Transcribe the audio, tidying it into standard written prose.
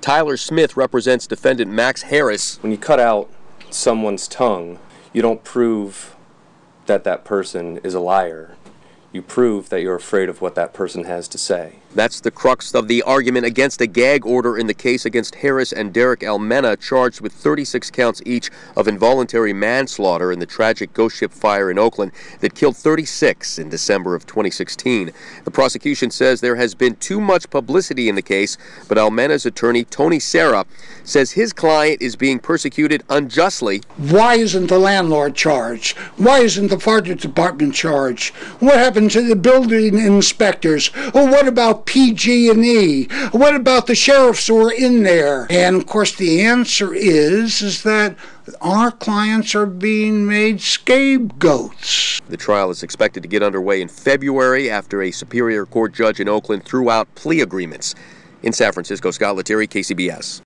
Tyler Smith represents defendant Max Harris. When you cut out someone's tongue, you don't prove that that person is a liar. You prove that you're afraid of what that person has to say. That's the crux of the argument against a gag order in the case against Harris and Derek Almena, charged with 36 counts each of involuntary manslaughter in the tragic ghost ship fire in Oakland that killed 36 in December of 2016. The prosecution says there has been too much publicity in the case, but Almena's attorney, Tony Serra, says his client is being persecuted unjustly. Why isn't the landlord charged? Why isn't the fire department charged? What happened to the building inspectors? Well, what about PG&E? What about the sheriffs who are in there? And of course the answer is that our clients are being made scapegoats. The trial is expected to get underway in February after a Superior Court judge in Oakland threw out plea agreements. In San Francisco, Scott Lettieri, KCBS.